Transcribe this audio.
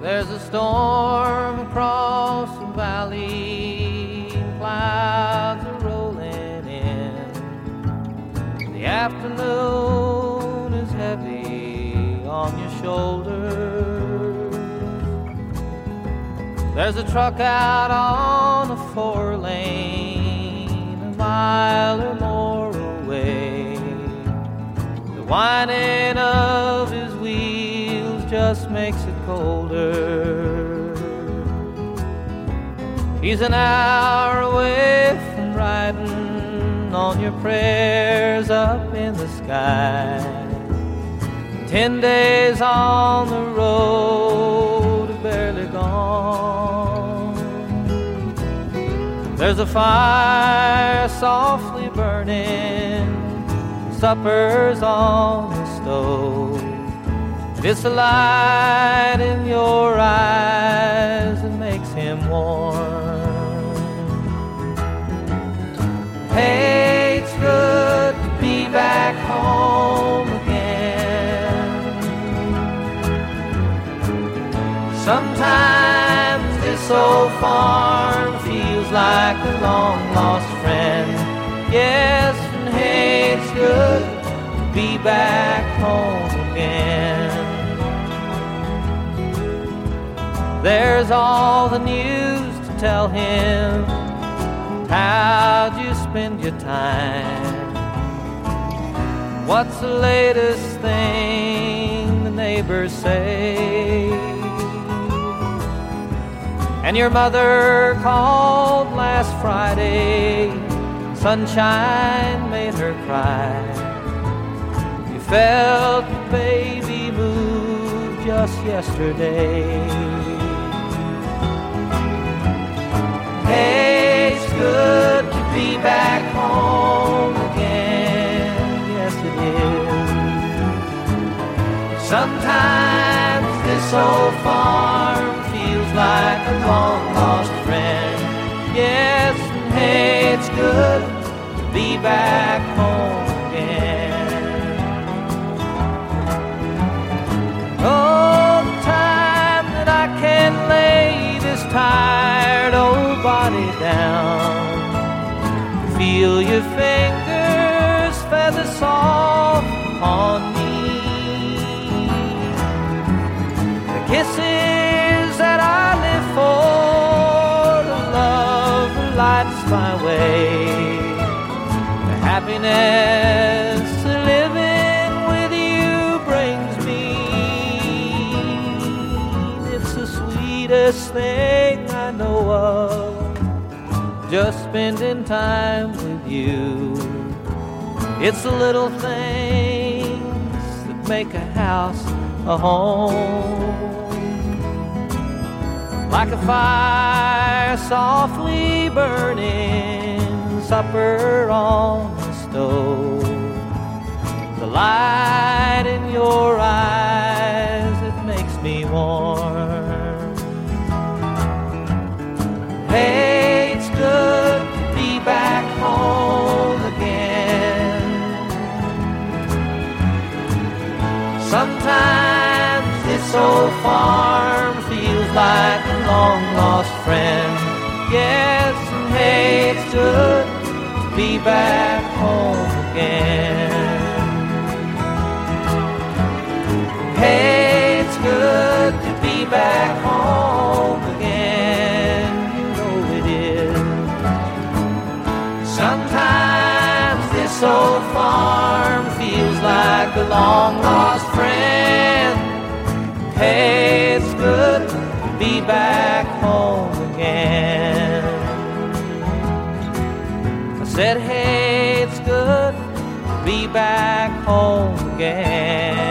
There's a storm across the valley, clouds are rolling in. The afternoon is heavy on your shoulders. There's a truck out on a 4-lane, a mile or more away. The whining of his wheels just makes it colder. He's an hour away from riding on your prayers up in the sky. 10 days on the road, barely gone. There's a fire softly burning, supper's on the stove. It's the light in your eyes that makes him warm. Hey, it's good to be back home again. Sometimes this old farm feels like a long-lost friend. Yes, and hey, it's good to be back home again. There's all the news to tell him. How'd you spend your time? What's the latest thing the neighbors say? And your mother called last Friday. Sunshine made her cry. You felt the baby move just yesterday. Hey, it's good to be back home again. Yes, it is. Sometimes this old farm feels like a long-lost friend. Yes, and hey, it's good to be back home again. Oh, the time that I can lay this tired old body down, feel your fingers feather soft on me. The kisses that I live for, the love that lights my way, the happiness that living with you brings me. It's the sweetest thing I know of, just spending time with you. It's the little things that make a house a home. Like a fire softly burning, supper on the stove. The light in your eyes, it makes me warm. Hey, it's good to be back home again. Sometimes this old farm feels like a long-lost friend. Yes, and hey, it's good to be back home again. Hey, it's good to be back home again. You know it is. Sometimes this old farm feels like a long-lost friend. Hey, it's good to be back home again. I said, hey, it's good to be back home again.